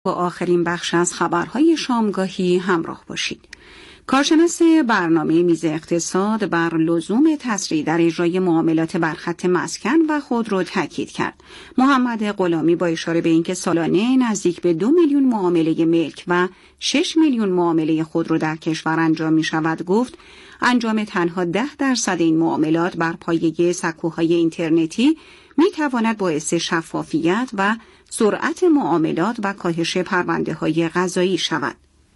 با آخرین بخش از خبرهای شامگاهی همراه باشید. کارشناس برنامه میز اقتصاد بر لزوم تسریع در اجرای معاملات بر خط مسکن و خودرو تاکید کرد. محمد غلامی با اشاره به اینکه سالانه نزدیک به 2 میلیون معامله ملک و 6 میلیون معامله خودرو در کشور انجام می شود گفت انجام تنها 10% این معاملات بر پایه سکوهای اینترنتی می تواند باعث شفافیت و سرعت معاملات و کاهش پرونده‌های قضایی شود.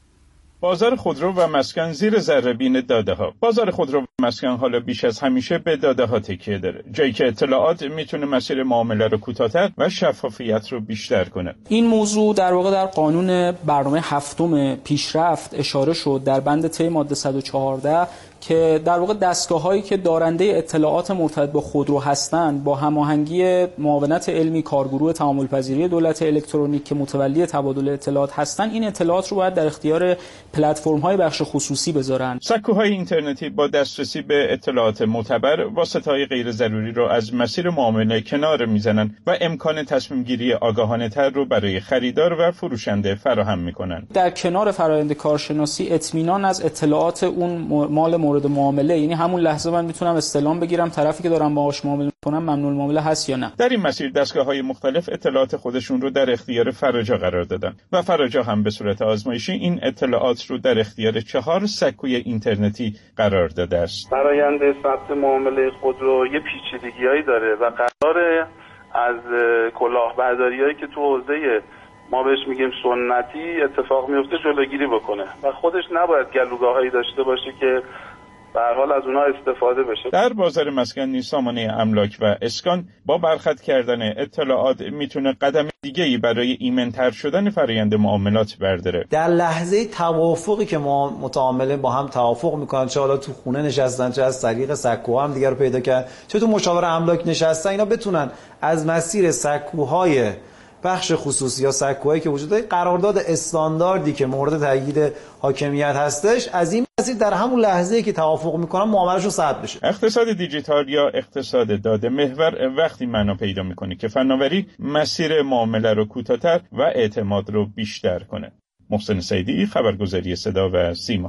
بازار خودرو و مسکن زیر ذره‌بین داده‌ها. بازار خودرو و مسکن حالا بیش از همیشه به داده‌ها تکیه داره، جایی که اطلاعات میتونه مسیر معامله رو کوتاه‌تر و شفافیت رو بیشتر کنه. این موضوع در واقع در قانون برنامه هفتم پیشرفت اشاره شد در بند ت ماده 114 که در واقع دستگاه‌هایی که دارنده اطلاعات مرتبط با خودرو هستند با هماهنگی معاونت علمی کارگروه تعامل‌پذیری دولت الکترونیک که متولی تبادل اطلاعات هستند این اطلاعات رو باید در اختیار پلتفرم‌های بخش خصوصی بذارن. سکوهای اینترنتی با دسترسی به اطلاعات معتبر واسطه‌های غیر ضروری رو از مسیر معامله کنار میزنن و امکان تصمیم گیری آگاهانه‌تر رو برای خریدار و فروشنده فراهم میکنن. در کنار فرآیند کارشناسی اطمینان از اطلاعات اون مال مورد معامله، یعنی همون لحظه من میتونم استلام بگیرم طرفی که دارم باهاش معامله میکنم ممنوع المعامله هست یا نه. در این مسیر دستگاه‌های مختلف اطلاعات خودشون رو در اختیار فراجا قرار دادن و فراجا هم به صورت آزمایشی این اطلاعات رو در اختیار 4 سکوی اینترنتی قرار داده است. فرآیند ثبت معامله خودرو یه پیچیدگی‌هایی داره و قراره از کلاهبرداریایی که تو حوزه ما بهش میگیم سنتی اتفاق میفته جلوگیری بکنه و خودش نباید گلوگاهایی داشته باشه که به هر حال از اونها استفاده بشه. در بازار مسکن نیز سامانه املاک و اسکان با برخط کردن اطلاعات میتونه قدم دیگه‌ای برای ایمن‌تر شدن فرآیند معاملات برداره. در لحظه توافقی که متعاملین با هم توافق میکنن، چه حالا تو خونه نشستن چه از طریق سکوها هم دیگه رو پیدا کردن چه تو مشاور املاک نشستن، اینا بتونن از مسیر سکوهای بخش خصوصی یا سکوهایی که وجود داره قرارداد استانداردی که مورد تایید حاکمیت هستش از این مسیر در همون لحظه‌ای که توافق میکنن معاملهشون ثبت بشه. اقتصاد دیجیتال یا اقتصاد داده محور وقتی معنا پیدا میکنه که فناوری مسیر معامله رو کوتاه‌تر و اعتماد رو بیشتر کنه. محسن سیدی، خبرگزاری صدا و سیما.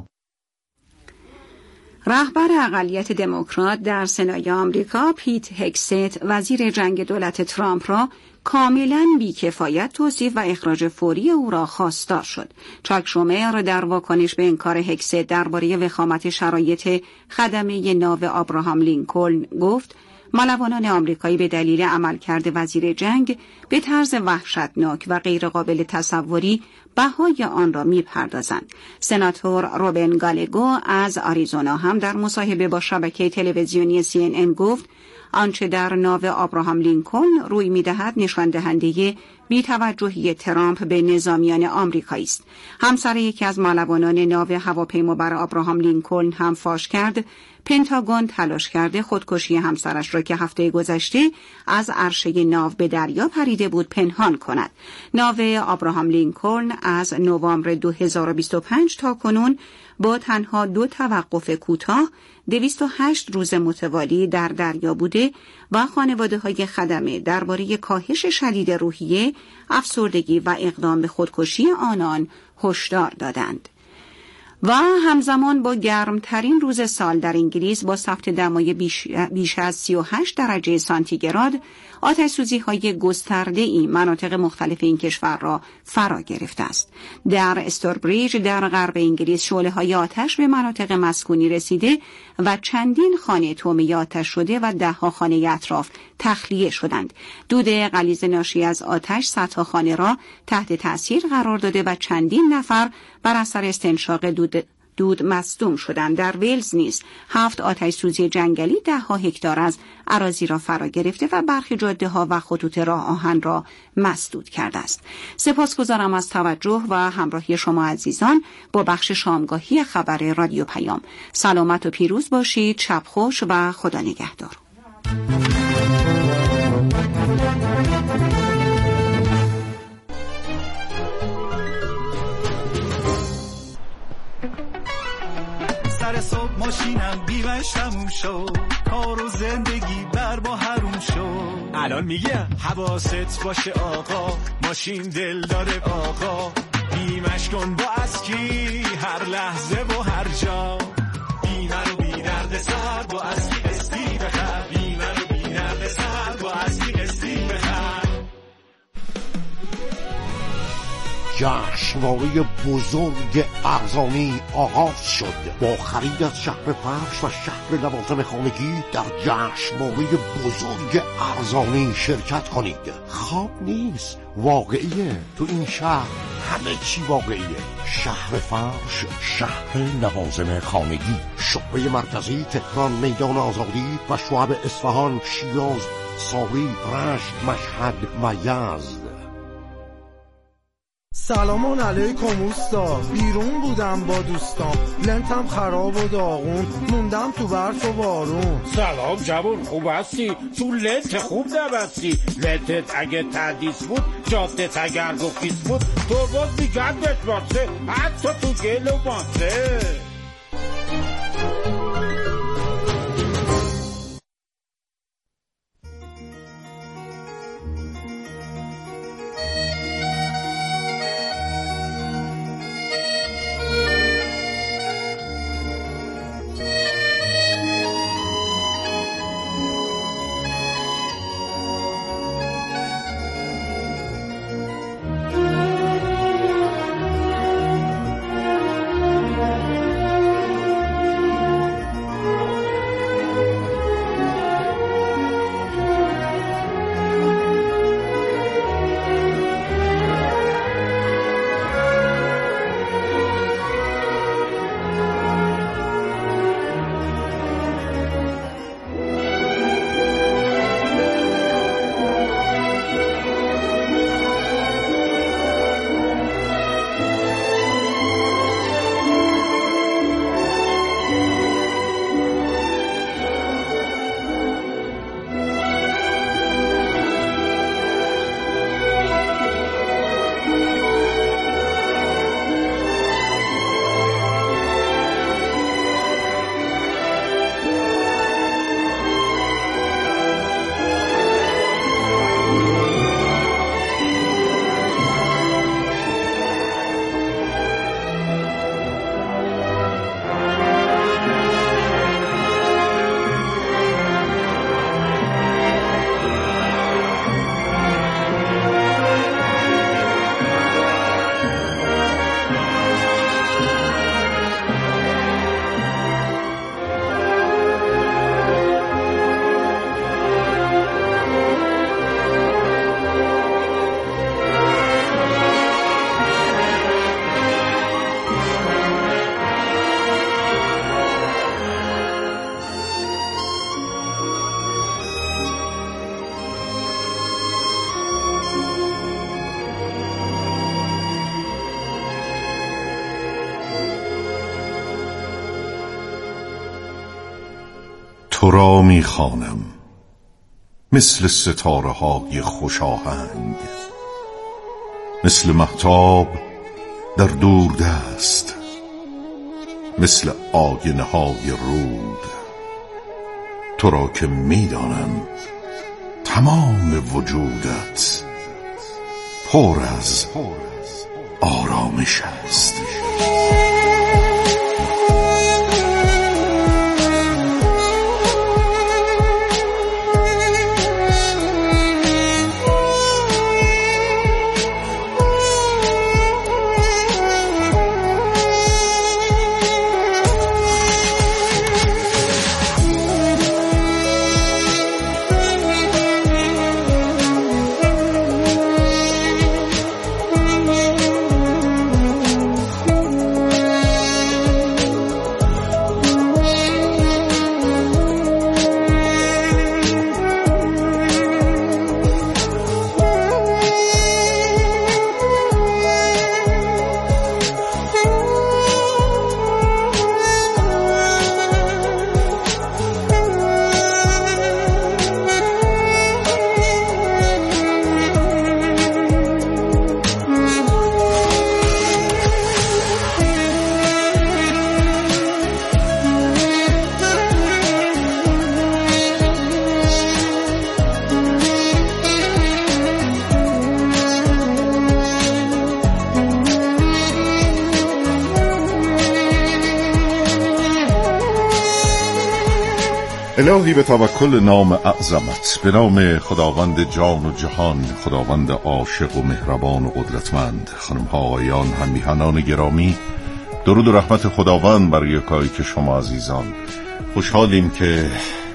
رهبر اقلیت دموکرات در سنای آمریکا پیت هگست وزیر جنگ دولت ترامپ را کاملا بی‌کفایت توصیف و اخراج فوری او را خواستار شد. چاک شومر در واکنش به انکار هگست درباره وخامت شرایط خدمه ناو آبراهام لینکلن گفت ملوانان آمریکایی به دلیل عملکرد وزیر جنگ به طرز وحشتناک و غیرقابل تصوری بهای آن را می‌پردازند. سناتور روبن گالگو از آریزونا هم در مصاحبه با شبکه تلویزیونی CNN گفت آنچه در ناو آبراهام لینکلن روی می‌دهد نشان دهنده بی‌توجهی ترامپ به نظامیان آمریکایی است. همسر یکی از ملوانان ناو هواپیما بر آبراهام لینکلن هم فاش کرد پنتاگون تلاش کرده خودکشی همسرش را که هفته گذشته از عرشه ناو به دریا پریده بود پنهان کند. ناو آبراهام لینکلن از نوامبر 2025 تا کنون با تنها 2 توقف کوتاه 208 روز متوالی در دریا بوده و خانواده‌های خدمه درباره کاهش شدید روحیه، افسردگی و اقدام به خودکشی آنان هشدار دادند. و همزمان با گرمترین روز سال در انگلیس با ثبت دمای بیش از 38 درجه سانتیگراد آتش‌سوزی‌های گسترده‌ای مناطق مختلف این کشور را فرا گرفته است. در استوربریج در غرب انگلیس شعله‌های آتش به مناطق مسکونی رسیده و چندین خانه طعمه آتش شده و 10 خانه اطراف تخلیه شدند. دود غلیظ ناشی از آتش صدها خانه را تحت تأثیر قرار داده و چندین نفر بر اثر استنشاق دود مصدوم شدند. در ویلز نیز 7 آتش سوزی جنگلی 10 هکتار از اراضی را فرا گرفته و برخی جاده‌ها و خطوط راه آهن را مسدود کرده است. سپاسگزارم از توجه و همراهی شما عزیزان با بخش شامگاهی خبر رادیو پیام. سلامت و پیروز باشید. شب خوش و خدا نگهدار. صبح ماشینم بیمش تموم شد، کار و زندگی بر با حروم شد. الان میگم حواست باشه آقا، ماشین دل داره آقا، بیمش کن با اسکی هر لحظه و هر جا. بیمه رو بی درد سر با اسکی استی بخر، بیمه رو بی درد سر با اسکی استی بخر. جشنواره بزرگ ارزانی آغاز شد. با خرید از شهر فرش و شهر لوازم خانگی در جشنواره بزرگ ارزانی شرکت کنید. خواب نیست، واقعیه. تو این شهر همه چی واقعیه. شهر فرش، شهر لوازم خانگی، شعبه مرکزی تهران، میدان آزادی و شعب اصفهان، شیراز، ساری، رشت، مشهد و یزد. سلام علیکم اوستا، بیرون بودم با دوستام، لنتم خراب و داغون، موندم تو برف و بارون. سلام جوون، خوب هستی؟ تو لنت خوب نبستی. لنتت اگه تدیس بود، جادت اگر گفیس بود، تو باز میگردت باسه، حتی تو گل و ماسه. تو را میخوانم مثل ستاره های خوش آهنگ، مثل مهتاب در دور دست، مثل آینه های رود. تو را که میدانم تمام وجودت پر از آرامش است. الهی به توکل نام اعظمت، به نام خداوند جان و جهان، خداوند عاشق و مهربان و قدرتمند. خانم ها آقایان، هم میهنان گرامی، درود و رحمت خداوند بر یکایی که شما عزیزان. خوشحالیم که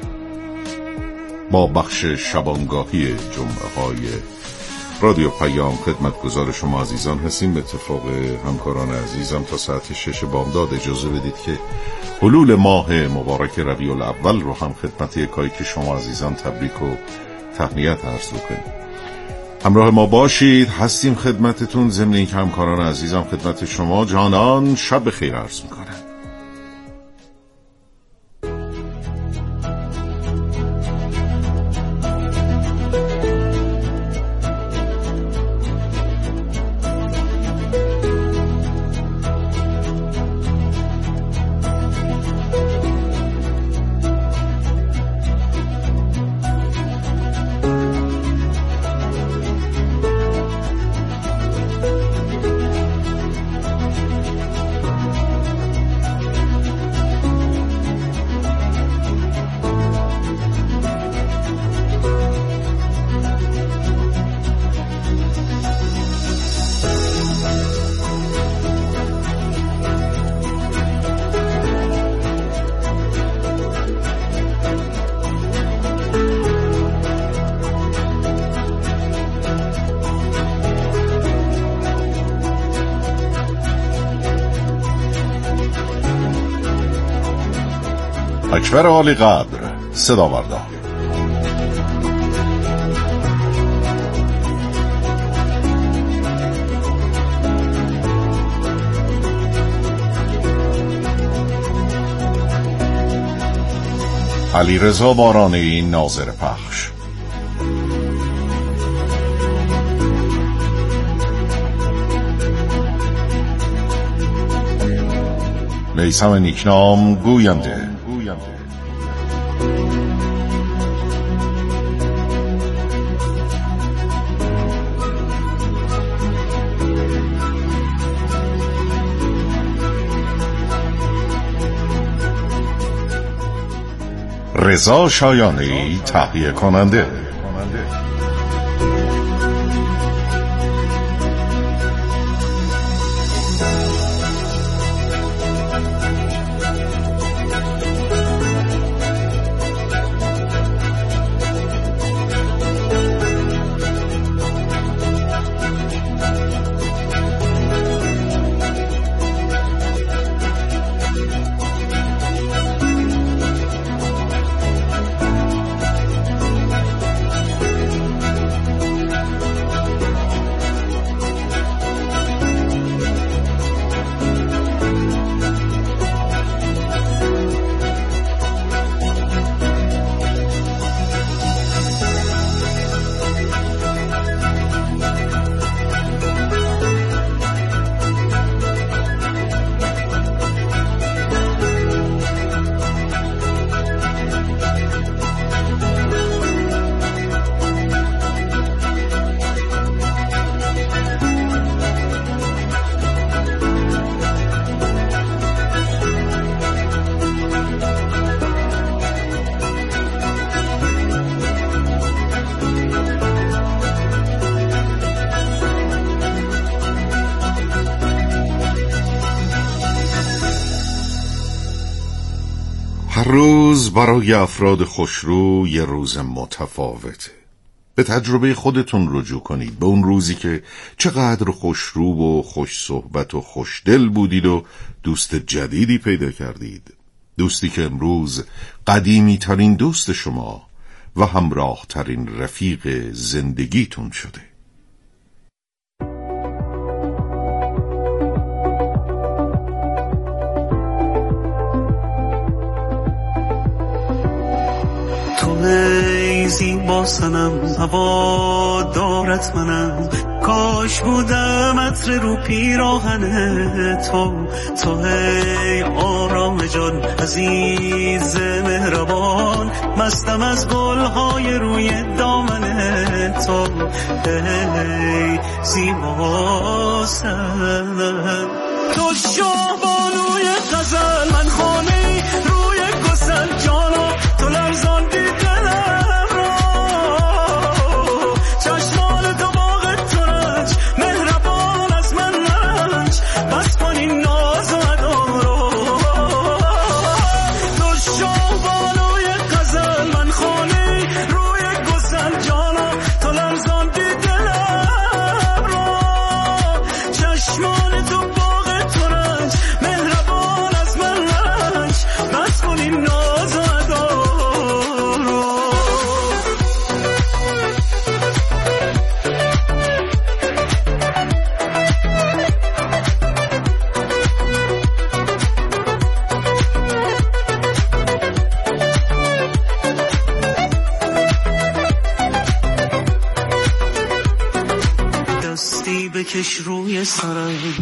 با بخش شبانگاهی جمعه های رادیو پیام خدمتگزار شما عزیزان هستیم. به اتفاق همکاران عزیزم تا ساعت 6 بامداد اجازه بدید که حلول ماه مبارک ربیع الاول رو هم خدمت یکایی که شما عزیزان تبریک و تهنیت عرض کنیم. همراه ما باشید، هستیم خدمتتون. ضمن اینکه همکاران عزیزم خدمت شما جانان شب بخیر عرض میکنم. اکبر عالی قدر، صدا بردار. علیرضا بارانی، ناظر پخش. میثم نیکنام، گوینده. رضا شایانی، تهیه کننده. هر روز برای افراد خوشرو یه روز متفاوته. به تجربه خودتون رجوع کنید، به اون روزی که چقدر خوشرو و خوش صحبت و خوشدل بودید و دوست جدیدی پیدا کردید. دوستی که امروز قدیمی ترین دوست شما و همراه ترین رفیق زندگیتون شده. ای زیبا صنم هوادارت منم، کاش بودم عطر رو پیراهن تو ای آرام جان عزیز مهربان، مستم از گلهای روی دامن تو ای زیبا صنم. تو شاه بانوی غزل، من خانه روی گسل جانا، تو لرز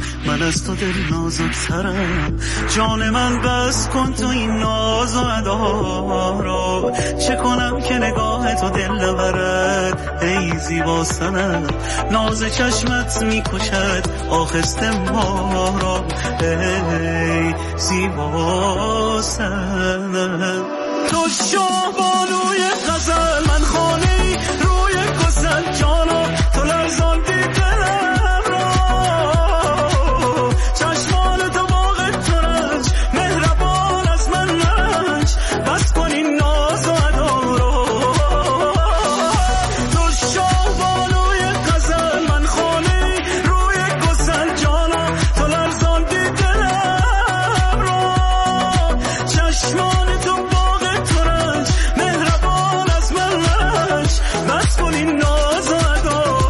من از تو دل نازک‌ترم. جان من بس کن تو این ناز و ادا را، چه کنم که نگاه تو دل نبرد ای زیبا سنم. ناز چشمت میکشد آخسته ما را ای زیبا سنم. تو شاه بانوی غزل، من خانه روی گسل جانا، تو لرزان دیدنم را. چشمان تو باغ ترنج مهربان از من نرنج، بس کن این ناز و ادا را. تو شاه بانوی غزل، من خانه روی گسل جانا، تو لرزان دیدنم را. چشمان تو باغ ترنج مهربان از من نرنج، بس کن این ناز و ادا را.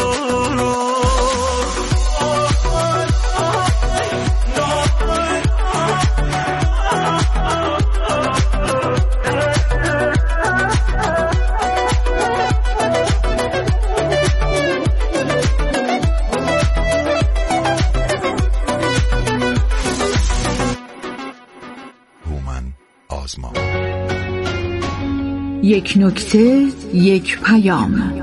هومن آزما. یک نکته، یک پیام.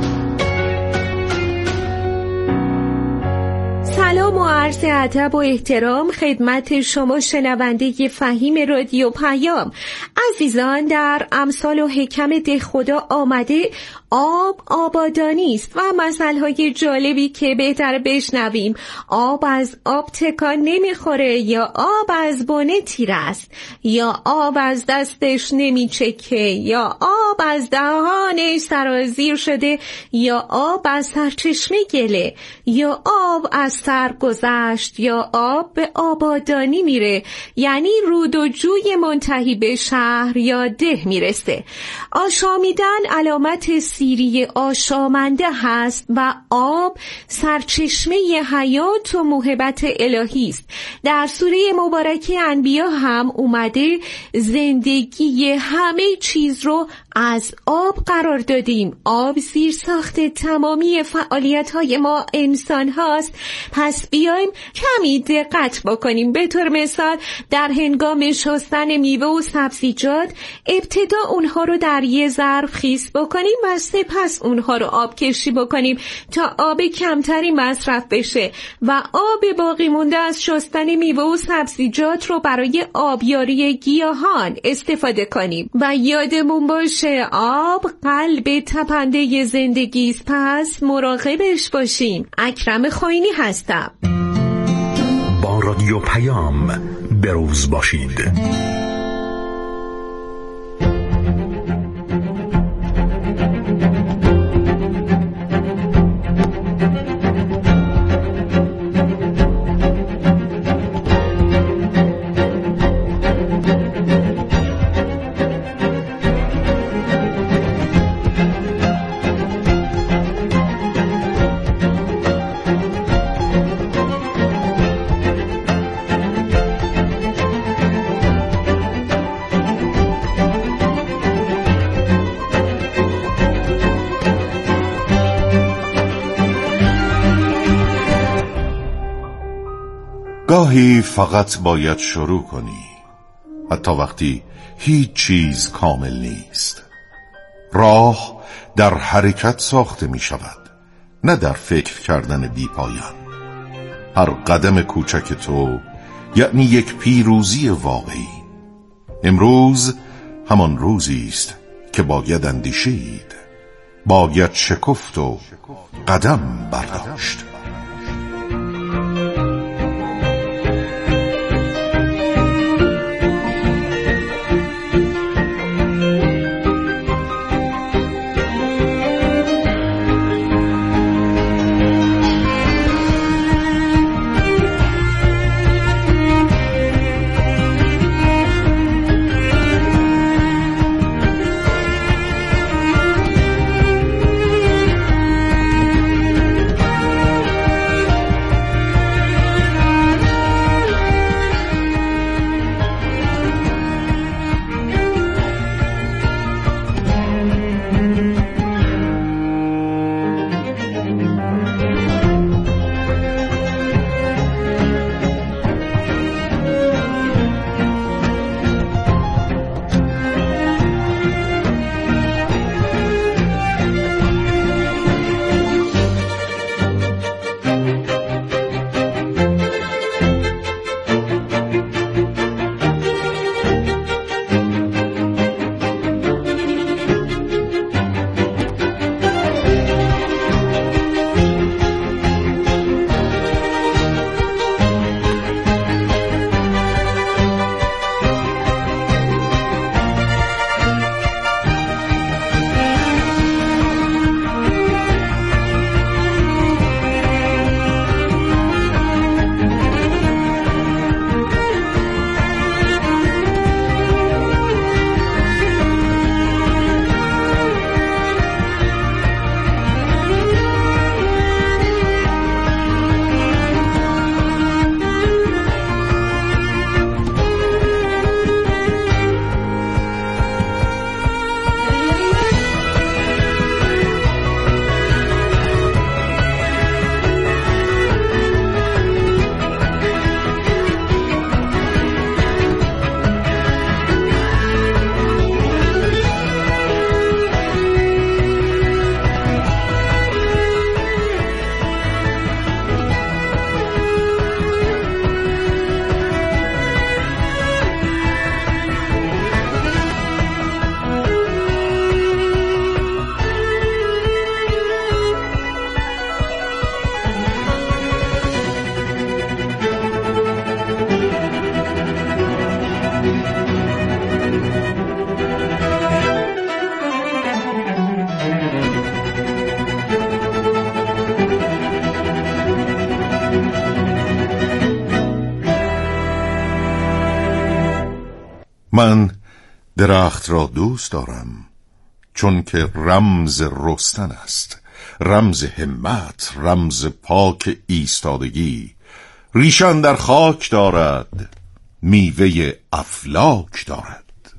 سلام و عرض ادب و احترام خدمت شما شنونده فهیم رادیو پیام. عزیزان، در امثال و حکم دهخدا آمده آب آبادانی است و مثل‌های جالبی که بهتر بشنویم. آب از آب تکان نمیخوره، یا آب از بنه تیر است، یا آب از دستش نمیچکه، یا آب از دهانش سرازیر شده، یا آب از سرچشمه گله، یا آب از سر گذشت، یا آب به آبادانی میره، یعنی رود و جوی منتهی به شهر یا ده میرسه. آشامیدن علامت سیری آشامنده هست و آب سرچشمه حیات و موهبت الهی است. در سوره مبارکه انبیا هم اومده زندگی همه چیز رو از آب قرار دادیم. آب زیر ساخت تمامی فعالیت‌های ما انسان هاست. پس بیایم کمی دقت بکنیم. به طور مثال در هنگام شستن میوه و سبزیجات ابتدا اونها رو در یه ظرف خیس بکنیم و سپس اونها رو آب کشی بکنیم تا آب کمتری مصرف بشه و آب باقی مونده از شستن میوه و سبزیجات رو برای آبیاری گیاهان استفاده کنیم. و یادمون باشه آب قلب تپنده زندگی است، پس مراقبش باشیم. اکرم خاینی هستم. با رادیو پیام بروز باشید. گاهی فقط باید شروع کنی، حتی وقتی هیچ چیز کامل نیست. راه در حرکت ساخته می شود، نه در فکر کردن بی پایان. هر قدم کوچک تو یعنی یک پیروزی واقعی. امروز همان روزی است که باید اندیشید، باید شکفت و قدم برداشت. من درخت را دوست دارم چون که رمز رستن است، رمز همت، رمز پاک ایستادگی. ریشان در خاک دارد، میوه افلاک دارد.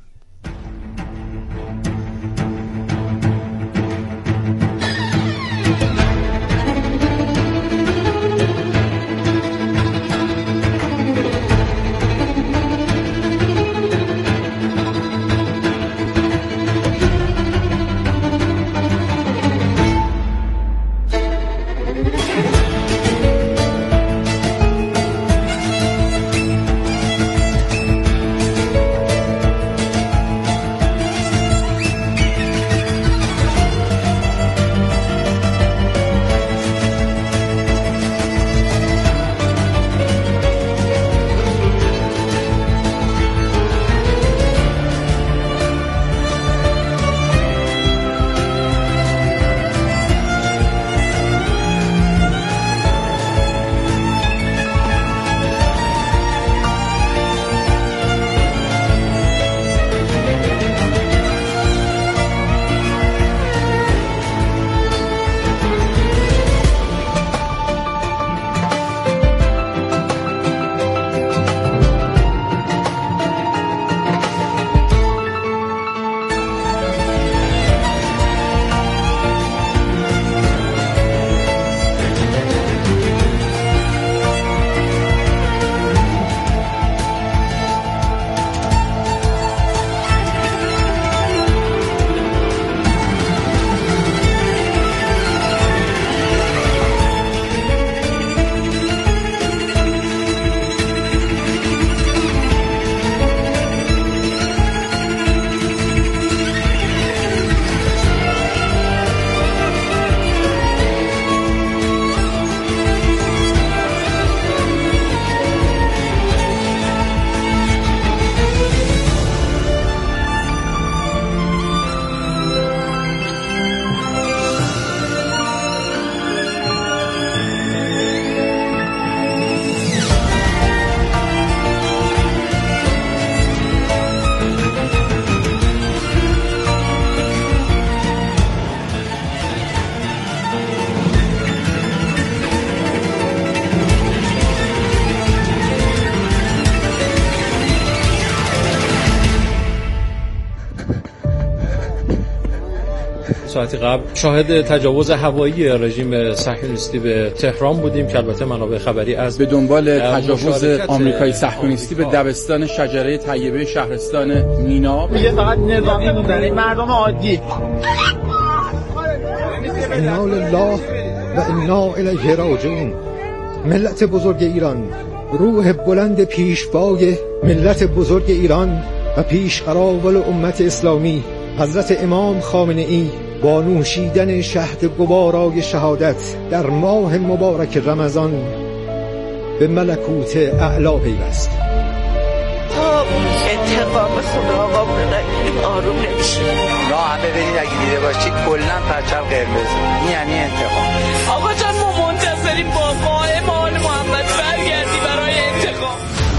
ساعتی قبل شاهد تجاوز هوایی رژیم صهیونیستی به تهران بودیم که البته منابع خبری از به دنبال تجاوز آمریکایی صهیونیستی به دبستان شجره طیبه شهرستان مینا. میگه فقط نظامی بودن، مردم عادی. انا لله و انا الیه راجعون. ملت بزرگ ایران، روح بلند پیشوای ملت بزرگ ایران و پیشقراول امت اسلامی حضرت امام خامنه‌ای با نوشیدن شهد گوارای شهادت در ماه مبارک رمضان به ملکوت اعلا پیوست. انتقام خدا آقا بودن آروم نمیشه. راه هم ببینید اگه دیده باشید کلن پرچم قرمز، این یعنی انتقام. آقا جان ما منتظریم با قائم آل محمد برگردی برای انتقام.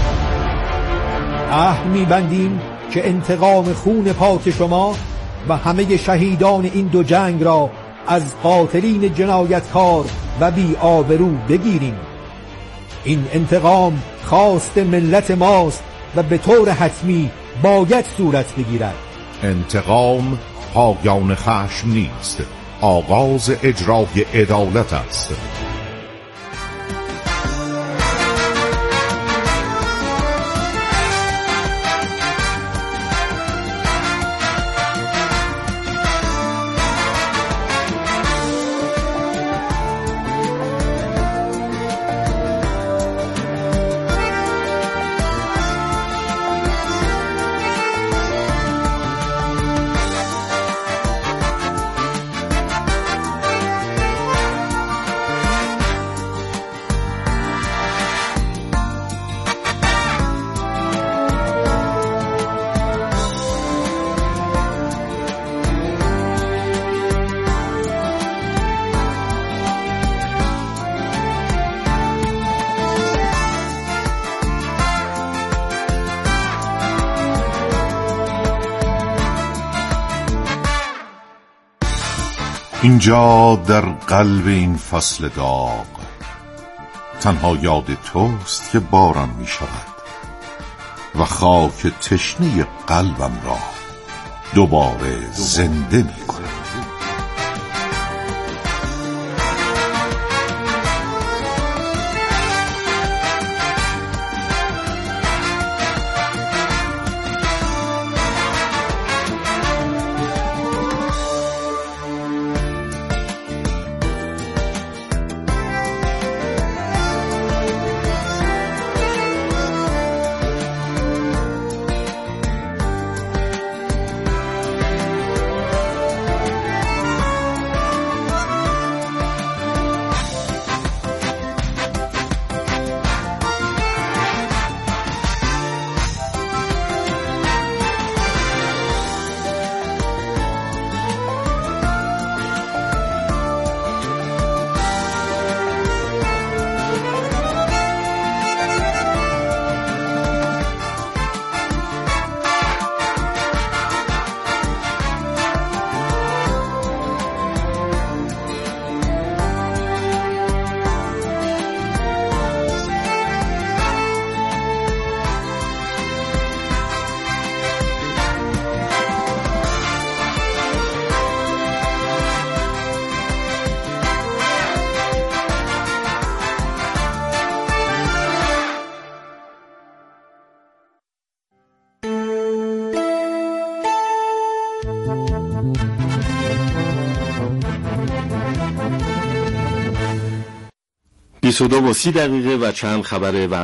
عهد می‌بندیم که انتقام خون پاک شما و همه شهیدان این دو جنگ را از قاتلین جنایتکار و بی آبرو بگیریم. این انتقام خواست ملت ماست و به طور حتمی باید صورت بگیرد. انتقام پایان خشم نیست، آغاز اجرای عدالت است. اینجا در قلب این فصل داغ تنها یاد توست که باران می شود و خاک تشنه قلبم را دوباره زنده می کند. بیست و 2:30 و چند خبر